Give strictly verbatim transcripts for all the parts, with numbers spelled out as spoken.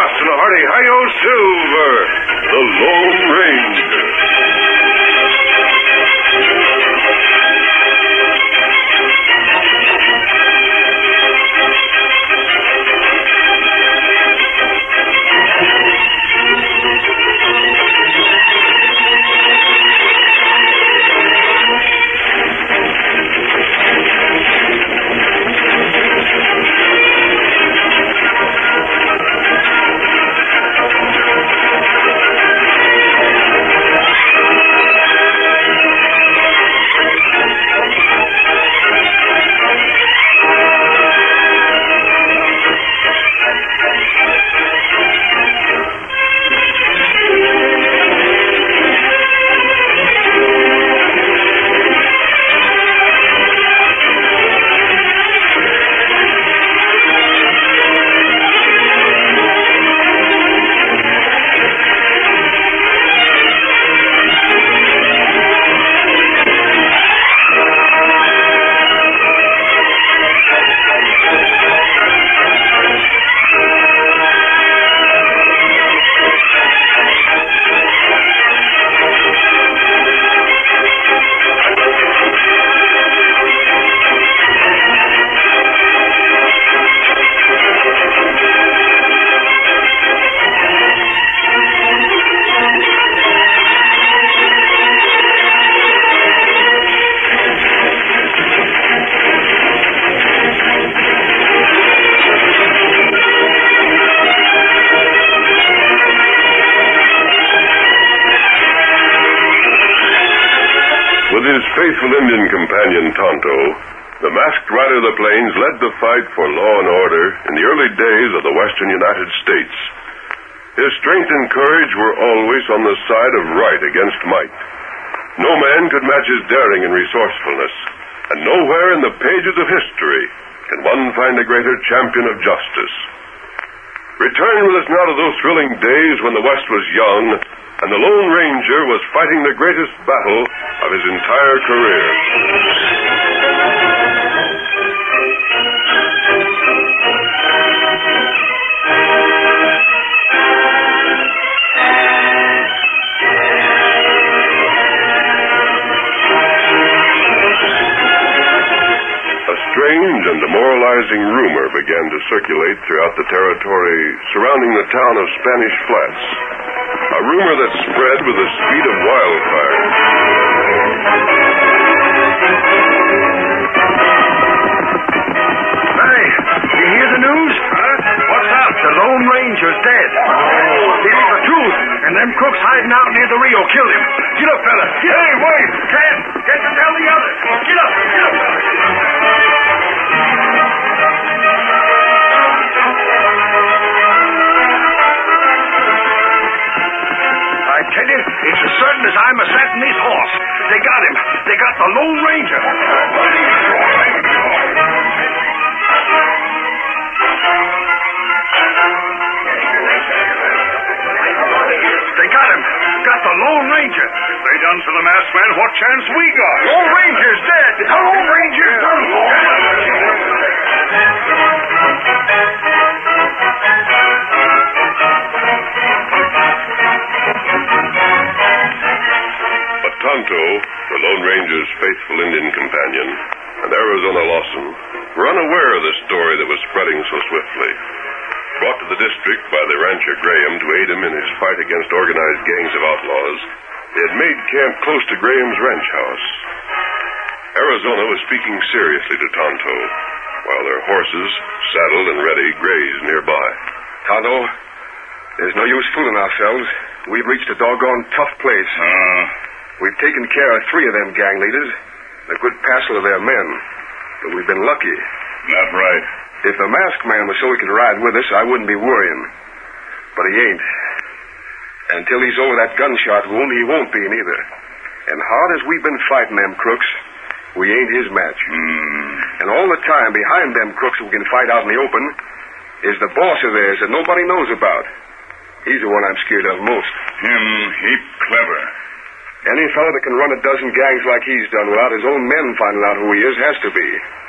shots and a hearty hi-yo Silver, the Lone Ranger. With his faithful Indian companion, Tonto, the masked rider of the plains led the fight for law and order in the early days of the western United States. His strength and courage were always on the side of right against might. No man could match his daring and resourcefulness, and nowhere in the pages of history can one find a greater champion of justice. Return with us now to those thrilling days when the West was young and the Lone Ranger was fighting the greatest battle of his entire career. A strange and demoralizing rumor began to circulate throughout the territory surrounding the town of Spanish Flats. A rumor that spread with the speed of wildfire. Hey, you hear the news? Huh? What's up? The Lone Ranger's dead. Oh. It's the truth, and them crooks hiding out near the Rio killed him. Get up, fella. Get hey, up. Wait. Ted, get to tell the others. Get up, get up. I tell you, it's as certain as I'm a setting this horse. They got him. They got the Lone Ranger. They got him. Got the Lone Ranger. If they done for the masked man, what chance we got? Lone Ranger's dead. The Lone Ranger's done for. But Tonto, the Lone Ranger's faithful Indian companion, and Arizona Lawson were unaware of the story that was spreading so swiftly. Brought to the district by the rancher Graham to aid him in his fight against organized gangs of outlaws, they had made camp close to Graham's ranch house. Arizona was speaking seriously to Tonto, while their horses, saddled and ready, grazed nearby. Tonto, there's no use fooling ourselves. We've reached a doggone tough place. Uh, We've taken care of three of them gang leaders, and a good passel of their men. But we've been lucky. not right. If the masked man was so he could ride with us, I wouldn't be worrying. But he ain't. And until he's over that gunshot wound, he won't be neither. And hard as we've been fighting them crooks, we ain't his match. Mm. And all the time, behind them crooks we can fight out in the open, is the boss of theirs that nobody knows about. He's the one I'm scared of most. Him heap clever. Any fellow that can run a dozen gangs like he's done without his own men finding out who he is has to be.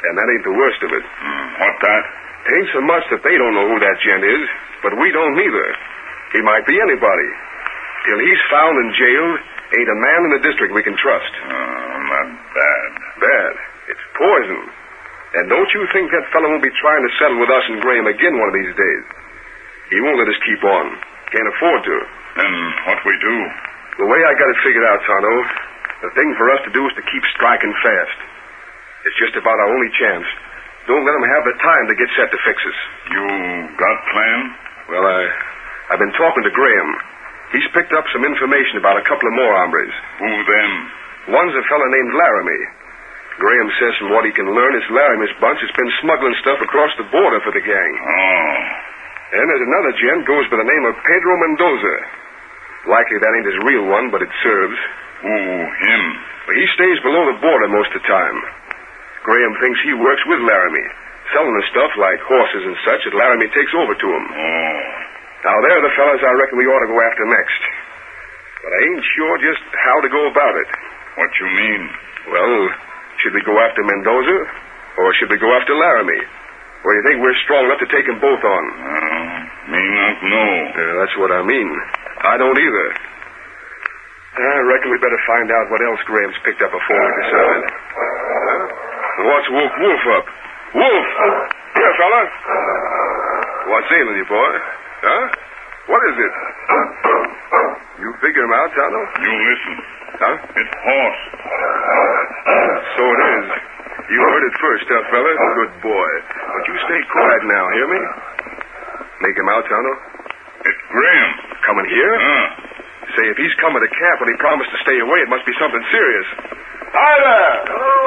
And that ain't the worst of it. Mm, what that? Ain't so much that they don't know who that gent is, but we don't neither. He might be anybody. Till he's found and jailed, ain't a man in the district we can trust. Oh, not bad. Bad. It's poison. And don't you think that fellow won't be trying to settle with us and Graham again one of these days? He won't let us keep on. Can't afford to. Then what we do? The way I got it figured out, Tonto, the thing for us to do is to keep striking fast. It's just about our only chance. Don't let them have the time to get set to fix us. You got plan? Well, I, I've been talking to Graham. He's picked up some information about a couple of more hombres. Who them? One's a fella named Laramie. Graham says from what he can learn, his Laramie's bunch has been smuggling stuff across the border for the gang. Oh. And there's another gent goes by the name of Pedro Mendoza. Likely that ain't his real one, but it serves. Who, him? But he stays below the border most of the time. Graham thinks he works with Laramie, selling the stuff like horses and such that Laramie takes over to him. Oh. Now, they're the fellas I reckon we ought to go after next. But I ain't sure just how to go about it. What you mean? Well, should we go after Mendoza, or should we go after Laramie? Or do you think we're strong enough to take them both on? Uh, me not know. Uh, that's what I mean. I don't either. I reckon we better find out what else Graham's picked up before we decide. Huh? What's Wolf Wolf up? Wolf! Here, fella. What's ailing you, boy? Huh? What is it? You figure him out, Tonto? You listen. Huh? It's horse. So it is. You heard it first, huh, fella? Good boy. But you stay quiet now, hear me? Make him out, Tonto? It's Graham. Coming here? Uh. Say, if he's coming to camp when he promised to stay away, it must be something serious. Hi there! Hello!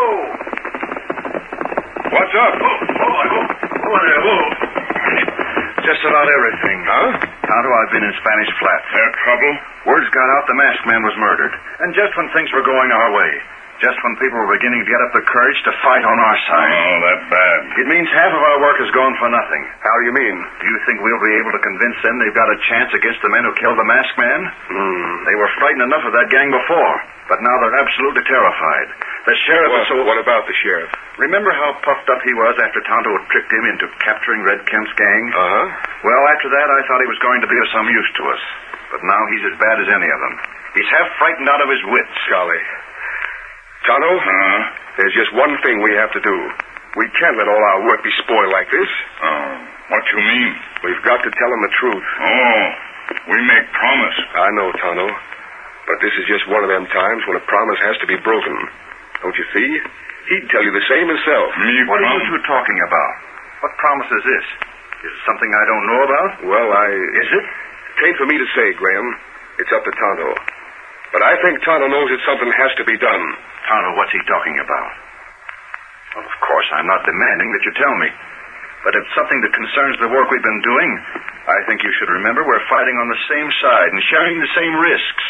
What's up? Oh, oh, oh, oh, there, oh. Just about everything. Huh? Tonto, I've been in Spanish Flats. There trouble? Word's got out the masked man was murdered. And just when things were going our way. Just when people were beginning to get up the courage to fight on our side. Oh, that bad. It means half of our work has gone for nothing. How do you mean? Do you think we'll be able to convince them they've got a chance against the men who killed the masked man? Hmm. They were frightened enough of that gang before, but now they're absolutely terrified. The sheriff What, is so... what about the sheriff? Remember how puffed up he was after Tonto had tricked him into capturing Red Kemp's gang? Uh-huh. Well, after that, I thought he was going to be of some use to us. But now he's as bad as any of them. He's half frightened out of his wits. Golly. Tonto, Uh. there's just one thing we have to do. We can't let all our work be spoiled like this. Oh, what you mean? We've got to tell them the truth. Oh, we make promise. I know, Tonto. But this is just one of them times when a promise has to be broken. Don't you see? He'd tell you the same himself. Me What are promise. you two talking about? What promise is this? Is it something I don't know about? Well, I... Is it? It ain't for me to say, Graham. It's up to Tonto. But I think Tonto knows that something has to be done. Tonto, what's he talking about? Well, of course, I'm not demanding that you tell me. But if something that concerns the work we've been doing, I think you should remember we're fighting on the same side and sharing the same risks.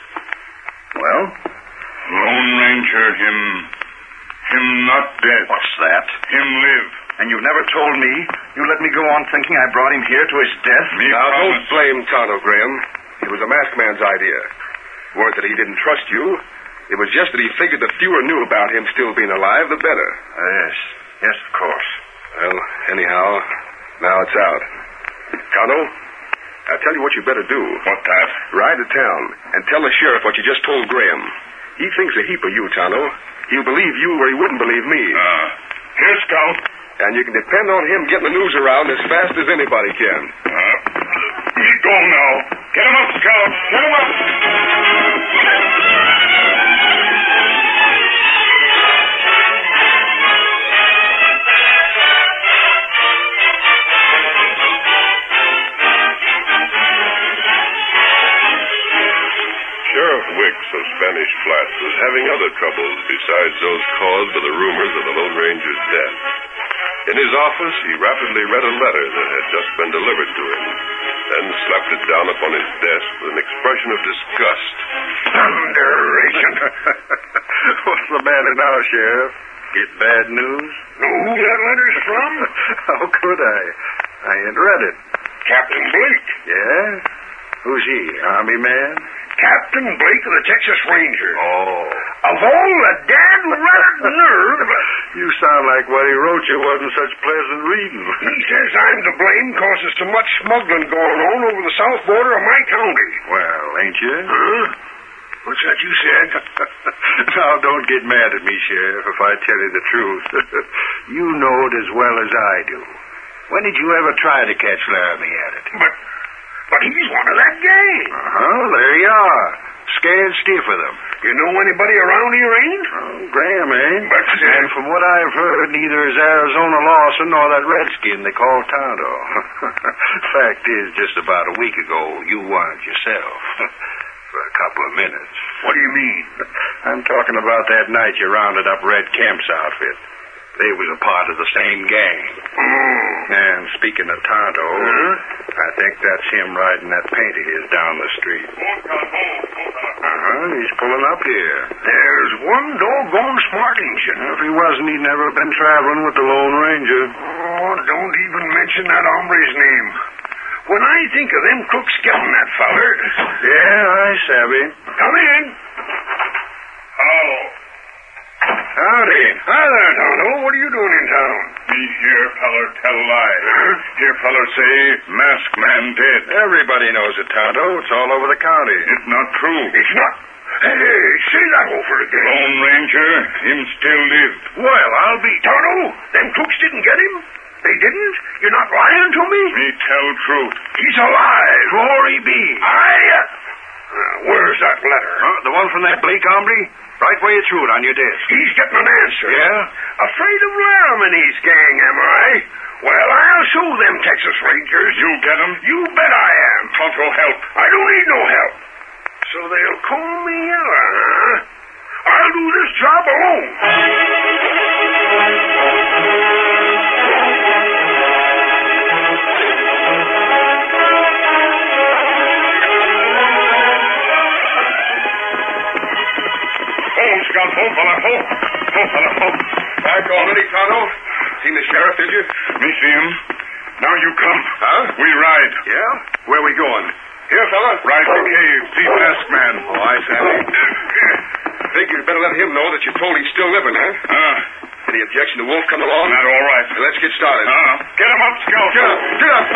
Well? Lone Ranger, him... him not dead. What's that? Him live. And you've never told me? You let me go on thinking I brought him here to his death? Me Now, promise. don't blame Tonto, Graham. It was the masked man's idea. It weren't that he didn't trust you. It was just that he figured the fewer knew about him still being alive, the better. Uh, yes. Yes, of course. Well, anyhow, now it's out. Tonto, I'll tell you what you better do. What that? Ride to town and tell the sheriff what you just told Graham. He thinks a heap of you, Tonto. He'll believe you where he wouldn't believe me. Uh, here, Scout. And you can depend on him getting the news around as fast as anybody can. Uh, me go now. Get him up, Scout. Get him up. Sheriff Wicks of Spanish Flats was having other troubles besides those caused by the rumors of the Lone Ranger's death. In his office, he rapidly read a letter that had just been delivered to him, then slapped it down upon his desk with an expression of disgust. Thunderation. What's the matter now, Sheriff? Get bad news? Know who that letter's from? How could I? I ain't read it. Captain Blake. Yeah? Who's he? Army man? Captain Blake of the Texas Rangers. Oh. Of all the dad rat nerve. You sound like what he wrote you wasn't such pleasant reading. He says I'm to blame cause there's so much smuggling going on over the south border of my county. Well, ain't you? Huh? What's that you said? Now, don't get mad at me, Sheriff, if I tell you the truth. You know it as well as I do. When did you ever try to catch Laramie at it? But, but he's one of that gang. Uh-huh, there you are. Scared stiff of them. You know anybody around here ain't? Oh, Graham ain't. But, uh, and from what I've heard, neither is Arizona Lawson nor that redskin they call Tonto. Fact is, just about a week ago, you weren't yourself. For a couple of minutes. What do you mean? I'm talking about that night you rounded up Red Kemp's outfit. They was a part of the same gang. Oh. And speaking of Tonto, Huh? I think that's him riding that paint of his down the street. Uh-huh, he's pulling up here. There's one doggone smart Injun. If he wasn't, he'd never have been traveling with the Lone Ranger. Oh, don't even mention that hombre's name. When I think of them crooks getting that feller... Yeah, I savvy. Come in. Hello. Howdy. Hi there, Tonto. What are you doing in town? Me hear feller tell lie. Huh? Hear feller say masked man dead. Everybody knows it, Tonto. It's all over the county. It's not true. It's not... Hey, say that over again. Lone Ranger, him still live. Well, I'll be... Tonto, them crooks didn't get him? They didn't? You're not lying to me? Me tell truth. He's alive. Glory be. I... Uh, where's that letter? Huh? The one from that Blake hombre? Right where you threw it on your desk. He's getting an answer. Yeah? Afraid of Laramie's gang, am I? Well, I'll show them Texas Rangers. You get him? You bet I am. Tonto help. I don't need no help. So they'll call me Ella, huh? I'll do this job alone. Hold, Scout. Hold, fella. Hold. Hold, fella. Hold. Back already, Tonto? Seen the sheriff, did you? Me see him. Now you come. Huh? We ride. Yeah? Where we going? Here, fella. Ride the cave. See masked man. Oh, I Sandy. Think you'd better let him know that you're told he's still living, huh? Ah, Any objection to Wolf coming along? not all right. Well, let's get started. Ah, get him up, Scout. Get up! Get up!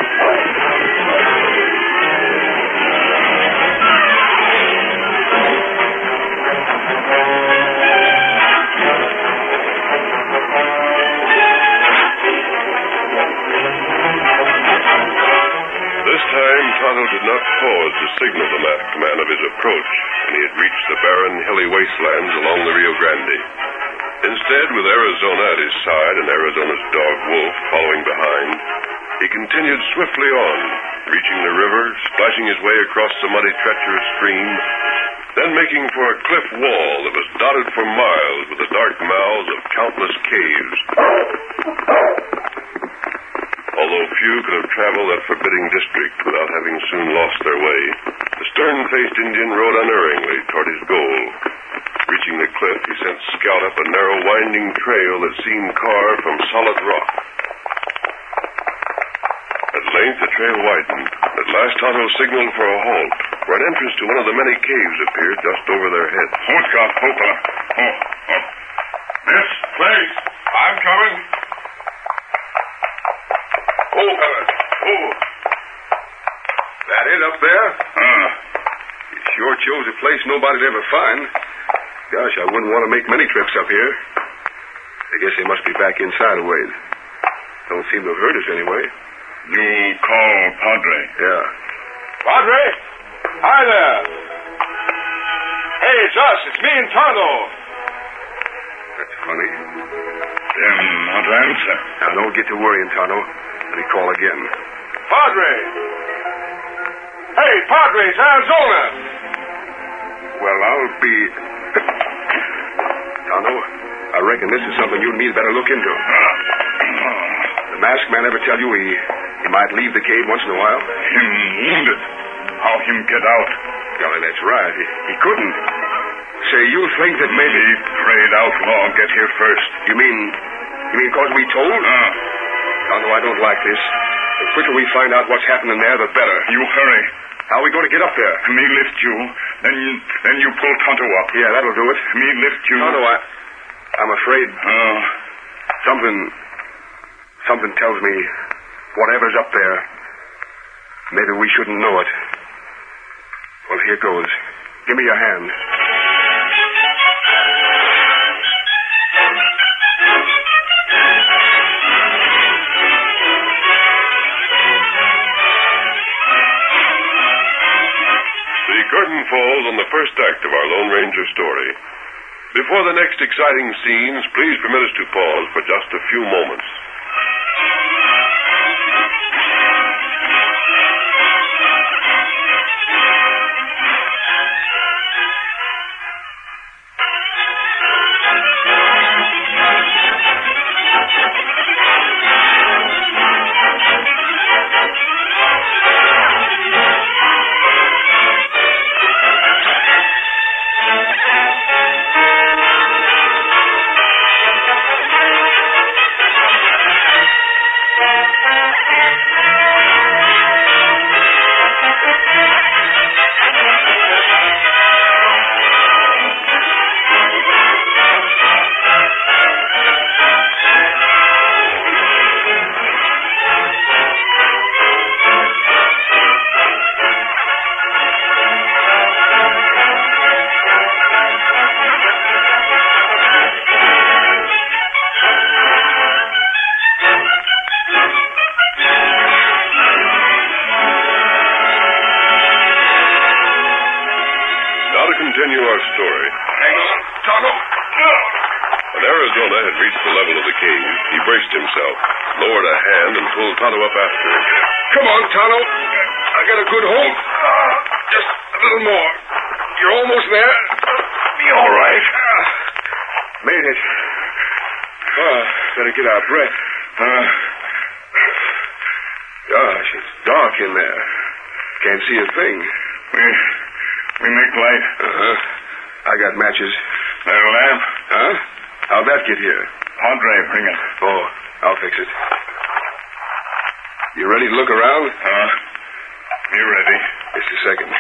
This time, Tonto did not pause to signal the masked man of his approach when he had reached the barren, hilly wastelands along the Rio Grande. Instead, with Arizona at his side and Arizona's dog Wolf following behind, he continued swiftly on, reaching the river, splashing his way across the muddy, treacherous stream, then making for a cliff wall that was dotted for miles with the dark mouths of countless caves. Although few could have traveled that forbidding district without having soon lost their way, the stern-faced Indian rode unerringly toward his goal. Reaching the cliff, he sent Scout up a narrow, winding trail that seemed carved from solid rock. At length, the trail widened. At last, Tonto signaled for a halt, where an entrance to one of the many caves appeared just over their heads. Hold, Scout. Hold, fella. Oh, oh. This place. I'm coming. Oh, fella. Oh. That it up there? Ah, You sure chose a place nobody'd ever find. Gosh, I wouldn't want to make many trips up here. I guess they must be back inside a ways. Don't seem to have heard us anyway. you call Padre. Yeah. Padre? Hi there. Hey, it's us. It's me and Tonto. That's funny. Them not answer. Now, don't get to worrying, Tonto. Let me call again. Padre. Hey, Padre, it's Arizona. Well, I'll be... Tonto, I reckon this is something you and me better look into. The masked man ever tell you he, he might leave the cave once in a while? Him wounded. How him get out? Golly, that's right. He, he couldn't. Say, you think that maybe... Me afraid outlaw get here first. You mean... You mean because we told? Ah, Tonto, I don't like this. The quicker we find out what's happening there, the better. you hurry. How are we going to get up there? Me lift you. Then, then you pull Tonto up. Yeah, that'll do it. Me lift you. Tonto, I, I'm afraid Oh, something, something tells me whatever's up there, maybe we shouldn't know it. Well, here goes. Give me your hand. The curtain falls on the first act of our Lone Ranger story. Before the next exciting scenes, please permit us to pause for just a few moments. Continue our story. Hang on, Tonto. When Arizona had reached the level of the cave, he braced himself, lowered a hand, and pulled Tonto up after him. Come on, Tonto. I got a good hold. Just a little more. You're almost there. be all right. Made it. Oh, better get our breath. Uh, Gosh, it's dark in there. Can't see a thing. we, we make light. Uh-huh. I got matches. That lamp. Huh? How'd that get here? Padre, bring it. Oh, I'll fix it. You ready to look around? Uh, you ready? Just a second.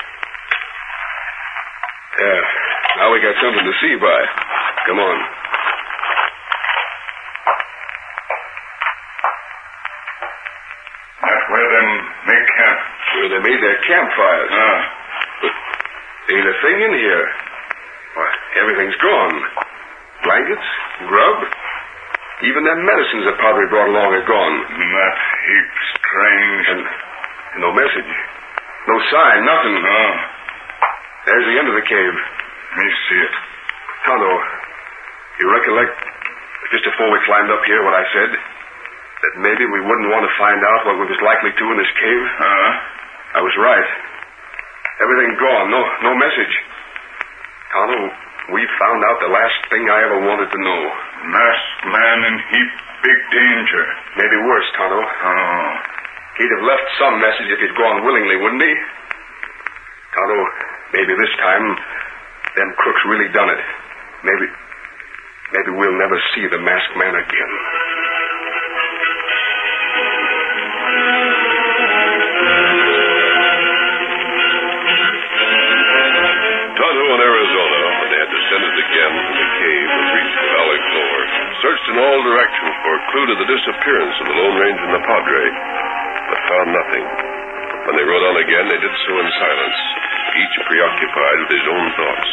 Yeah. Now we got something to see by. Come on. That's where them make camp. Where they made their campfires. Uh, But ain't a thing in here. Why, everything's gone. Blankets, grub, even them medicines that Padre brought along are gone. that's heap strange. And, and no message. No sign, nothing. Oh, There's the end of the cave. me see it. Tonto, you recollect, just before we climbed up here, what I said? That maybe we wouldn't want to find out what we was likely to in this cave? Uh, I was right. Everything gone. No no message. Tonto, we found out the last thing I ever wanted to know. masked man in heap big danger. Maybe worse, Tonto. Oh, He'd have left some message if he'd gone willingly, wouldn't he? Tonto, maybe this time them crooks really done it. Maybe, maybe we'll never see the masked man again. Tonto and Arizona, when they had descended again from the cave and reached the valley floor, searched in all directions for a clue to the disappearance of the Lone Ranger and the Padre, but found nothing. When they rode on again, they did so in silence, each preoccupied with his own thoughts.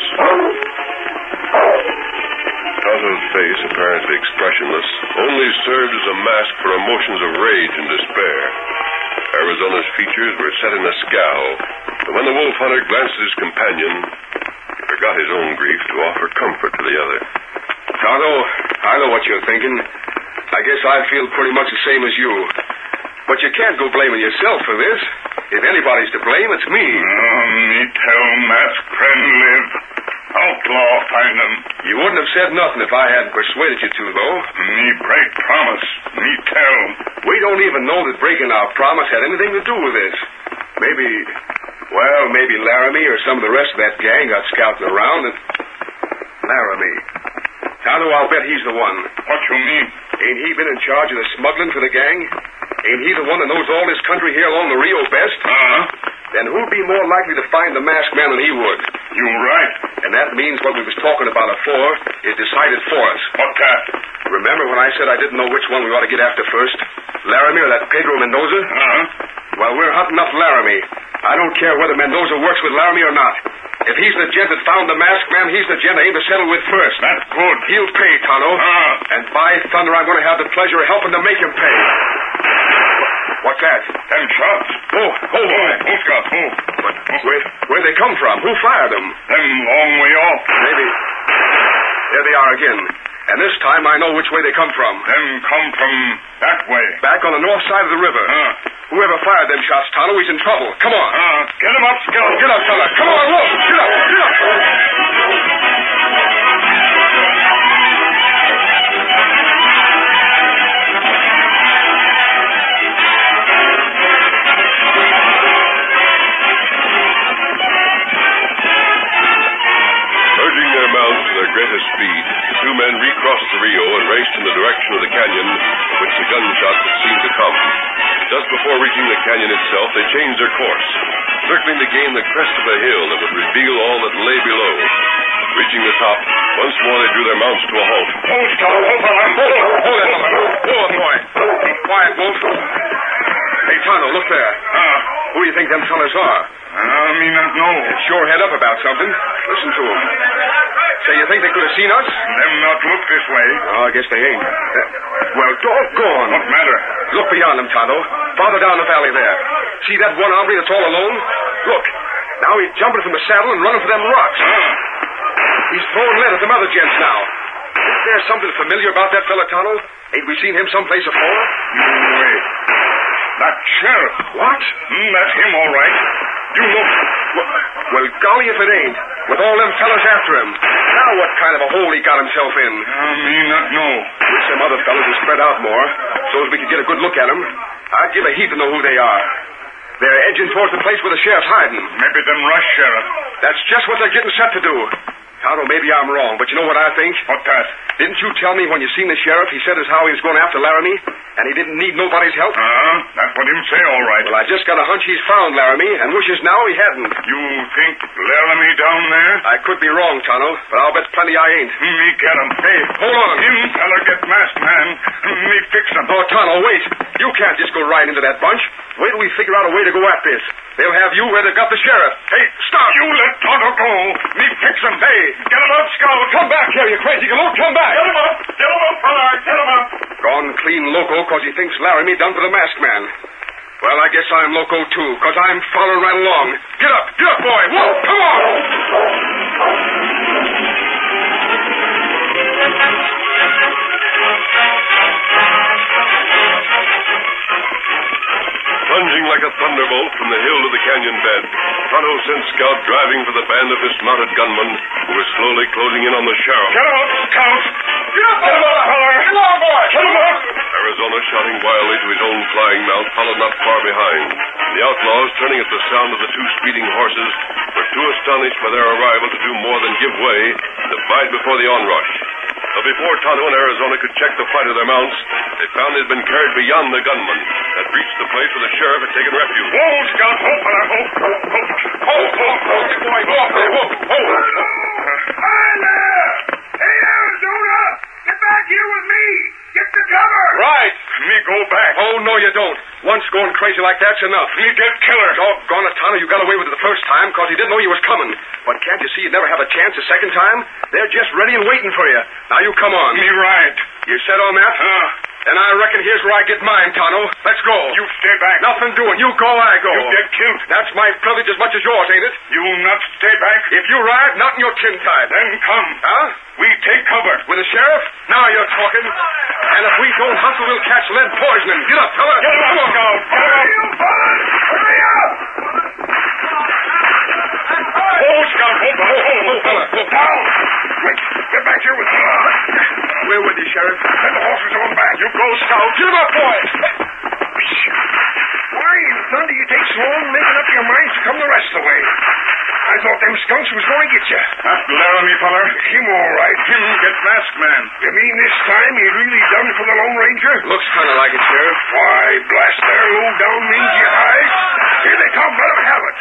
Tonto's face, apparently expressionless, only served as a mask for emotions of rage and despair. Arizona's features were set in a scowl, but when the wolf hunter glanced at his companion, he forgot his own grief to offer comfort to the other. Tonto, I know what you're thinking. I guess I feel pretty much the same as you. But you can't go blaming yourself for this. If anybody's to blame, it's me. oh me tell masked friend live. Outlaw find him. You wouldn't have said nothing if I hadn't persuaded you to, though. Me break promise. Me tell. We don't even know that breaking our promise had anything to do with this. Maybe, well, maybe Laramie or some of the rest of that gang got scouting around and... Laramie. Tonto, I'll bet he's the one. What you mean? Ain't he been in charge of the smuggling for the gang? Ain't he the one that knows all this country here along the Rio best? Uh, then who'd be more likely to find the masked man than he would? You're right. And that means what we was talking about afore is decided for us. What's that? Remember when I said I didn't know which one we ought to get after first? Laramie or that Pedro Mendoza? Uh-huh. Well, we're hunting up Laramie. I don't care whether Mendoza works with Laramie or not. If he's the gent that found the masked man, he's the gent I aim to settle with first. That's good. He'll pay, Tonto. Uh-huh. And by thunder, I'm going to have the pleasure of helping to make him pay. What's that? Them shots. Oh, oh, boy. Oh, Scout, oh. But where, where'd they come from? Who fired them? Them long way off. Maybe. There they are again. And this time I know which way they come from. Them come from that way. Back on the north side of the river. Uh. Whoever fired them shots, Tonto, he's in trouble. Come on. Uh, get him up, Scout. Get up, fella. Come on, Wolf. Get up. Get up. Urging their mounts to their greatest speed, the two men recrossed the Rio and raced in the direction of the canyon from which the gunshots had seemed to come. Just before reaching the canyon itself, they changed their course, circling to gain the crest of a hill that would reveal all that lay below. Reaching the top, once more they drew their mounts to a halt. Hold, Scout. Hold on. Hold it, hold it, hold it, boy. Keep quiet, Wolf. Hey, Tonto, look there. Uh, Who do you think them fellas are? I mean, I know. Sure head up about something. Listen to them. Say, you think they could have seen us? Them not look this way. Oh, I guess they ain't. Uh, well, doggone. What matter? Look beyond them, Tonto. Farther down the valley there. See that one hombre that's all alone? Look. Now he's jumping from the saddle and running for them rocks. Uh, He's throwing lead at them other gents now. Is there something familiar about that fella, Tonto? Ain't we seen him someplace afore? you wait. That sheriff. What? Mm, that's him, all right. You look. Well, well, golly if it ain't. With all them fellas after him. Now what kind of a hole he got himself in? I mean, not know. Wish them other fellas had spread out more, so as we could get a good look at them. I'd give a heap to know who they are. They're edging towards the place where the sheriff's hiding. Maybe them rush sheriff. That's just what they're getting set to do. Tonto, maybe I'm wrong, but you know what I think? What that? Didn't you tell me when you seen the sheriff, he said as how he was going after Laramie, and he didn't need nobody's help? Uh-huh. That's what him say, all right. Well, I just got a hunch he's found Laramie, and wishes now he hadn't. You think Laramie down there? I could be wrong, Tonto, but I'll bet plenty I ain't. Me get him. Hey, hold on. Him fella get masked man. Me fix him. Oh, Tonto, wait. You can't just go right into that bunch. Wait till we figure out a way to go at this. They'll have you where they got the sheriff. Hey, stop. You let Tonto go. Me fix him. Hey, get him up, Scout. Come back here, you crazy galoot. Come back. Get him up. Get him up, fella. Get him up. Gone clean loco because he thinks Laramie done for the masked man. Well, I guess I'm loco, too, because I'm following right along. Get up. Get up, boy. Whoa, come on. Plunging like a thunderbolt from the hill to the canyon bed, Tonto sent Scout driving for the band of dismounted gunmen who were slowly closing in on the sheriff. Get him up, Scout. Get up, Get him up, fella. Come on, boy. Get him up. Arizona, shouting wildly to his own flying mount, followed not far behind. The outlaws, turning at the sound of the two speeding horses, were too astonished by their arrival to do more than give way and divide before the onrush. But before Tonto and Arizona could check the flight of their mounts, they found they had been carried beyond the gunmen, had reached the place where the sheriff had taken refuge. Whoa, Scout. Ho, fella. Ho. Ho. Ho. Ho. Ho. Boy, go up there. Whoa, whoa. Hi there. Hey, Arizona. Get back here with me. Get to cover. Right. Me go back. Oh, no, you don't. Once going crazy like that's enough. Me get killer. Doggone it, Tonto, you got away with it the first time because he didn't know you was coming. But can't you see you'd never have a chance a second time? They're just ready and waiting for you. Now you come on. Me right. You set on that? Huh. And I reckon here's where I get mine, Tonto. Let's go. You stay back. Nothing doing. You go, I go. You get killed. That's my privilege as much as yours, ain't it? You not stay back. If you ride, not in your tin tide. Then come. Huh? We take cover. With the sheriff? Now you're talking. And if we don't hustle, we'll catch lead poisoning. Get up, fella. Get him up, Scout. Get him up. Hurry up. Oh, Scout. Oh, oh, oh, oh, fella. Down. Quick. Get back here with me. We're with you, Sheriff. Let the horses on back. You go, Scout. Get him up, boy. Why in thunder you take so long making up your minds to come the rest of the way? I thought them skunks was going to get you. That's Laramie, feller. Him all right. Him get masked man. You mean this time he really done for the Lone Ranger? Looks kind of like it, Sheriff. Why, blast their low-down mangy hides. Here they come. Let them have it.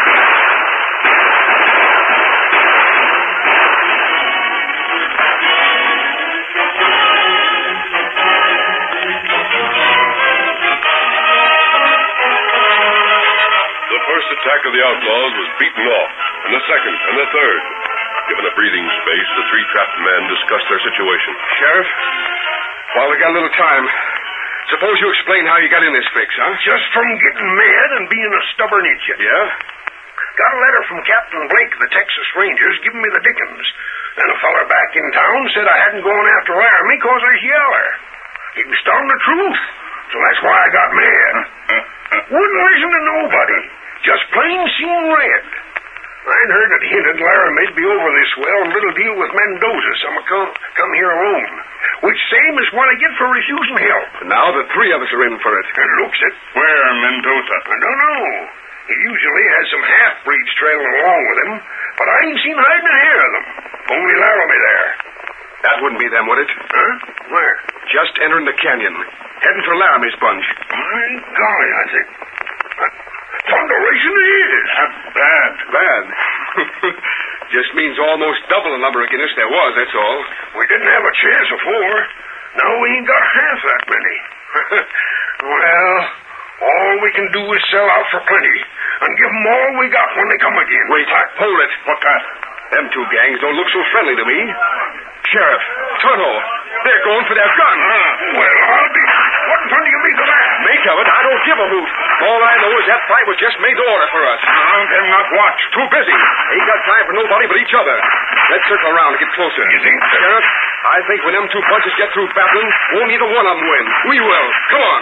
The first attack of the outlaws was beaten off, and the second, and the third. Given a breathing space, the three trapped men discussed their situation. Sheriff, while we got a little time, suppose you explain how you got in this fix, huh? Just from getting mad and being a stubborn idiot. Yeah? Got a letter from Captain Blake of the Texas Rangers giving me the dickens. Then a feller back in town said I hadn't gone after Laramie because I was yeller. He was telling the truth, so that's why I got mad. Wouldn't listen to nobody. Just plain seen red. I'd heard it hinted Laramie'd be over this well and little deal with Mendoza, so I come, come here alone. Which same is what I get for refusing help. Now the three of us are in for it. It looks it. Where, Mendoza? I don't know. He usually has some half-breeds trailing along with him, but I ain't seen hide nor hair of them. Only Laramie there. That wouldn't be them, would it? Huh? Where? Just entering the canyon. Heading for Laramie's bunch. My golly, I think... Thunderation it is. That's bad. Bad. Just means almost double the number against us there was, that's all. We didn't have a chance before. Now we ain't got half that many. Well, all we can do is sell out for plenty and give them all we got when they come again. Wait, hold it. What that? Them two gangs don't look so friendly to me. Sheriff, Tonto, they're going for their guns. Ah. Well, I'll be... What in front of you make of that? Make of it? I don't give a hoot. All I know is that fight was just made to order for us. Uh, them not watch. Too busy. Ain't got time for nobody but each other. Let's circle around and get closer. You think so? Sheriff, I think when them two bunches get through battling, won't either one of them win. We will. Come on.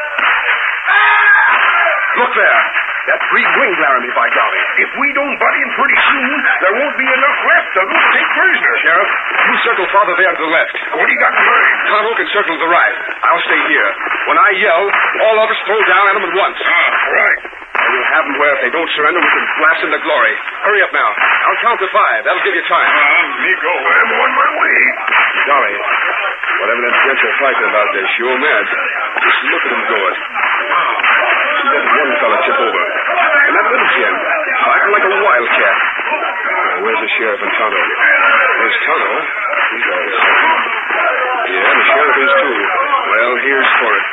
Look there. That's three winged Laramie, by golly. If we don't butt in pretty soon, there won't be enough left of them to take prisoners. Sheriff, you circle farther there to the left. What do you got in mind? Tonto can circle to the right. I'll stay here. When I yell, all of us throw down at them at once. Ah, right. And we'll have them where if they don't surrender, we can blast them to glory. Hurry up now. I'll count to five. That'll give you time. Uh, me go. I'm on my way. Golly, whatever them gents are fighting about, they're sure mad. Just look at them go it. See that one fella tip over. And that little gent, fighting like a wildcat. Now, where's the sheriff and Tonto? There's Tonto. He's all set. Yeah, the sheriff is too. Well, here's for it.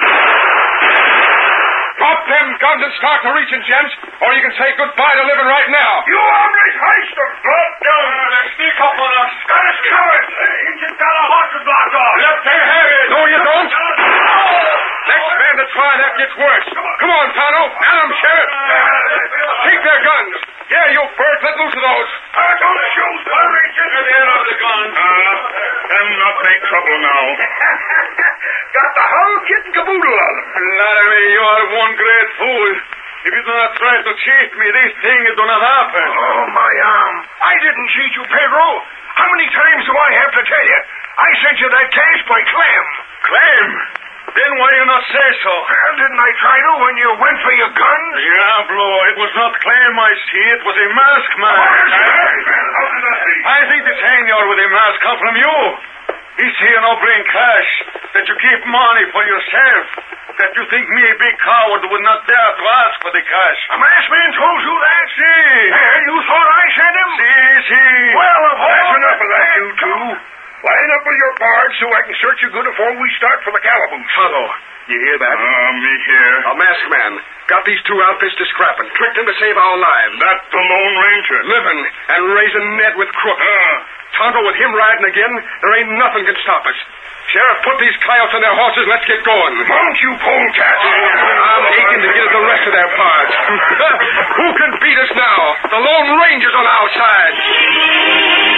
Drop them guns and start to reaching, gents, or you can say goodbye to living right now. You hombres, heist them. Drop down. They sneak up on us. Got us covered. Engine got our horses blocked off. Let them have it. No, you don't. Next man to try that gets worse. Come on, Tonto. At him, Sheriff. Take their guns. Yeah, you birds, let loose of those. Uh, don't shoot, Larry. Get the end of the gun. Uh, them not make trouble now. Got the whole kit and caboodle of them. Laramie, you are one great fool. If you do not try to cheat me, these things do not happen. Oh, my arm. I didn't cheat you, Pedro. How many times do I have to tell you? I sent you that cash by Clem. Clem? Then why you not say so? Well, didn't I try to when you went for your guns? Diablo, it was not Clem I see. It was a masked man. How did I see? I think the senor with a mask come from you. He see you no bring cash, that you keep money for yourself, that you think me a big coward would not dare to ask for the cash. A masked man told you that? See. And you thought I sent him? See, see. Well, of all... That's enough of that, you two. Line up with your guards so I can search you good before we start for the calaboose. Tonto, you hear that? Ah, me here. A masked man. Got these two outfits to scrapping. Tricked them to save our lives. That the Lone Ranger. Living and raising Ned with crooks. Ah. Tonto, with him riding again, there ain't nothing can stop us. Sheriff, put these coyotes on their horses. Let's get going. Mount, you polecat. I'm aching to get at the rest of their parts. Who can beat us now? The Lone Ranger's on our side.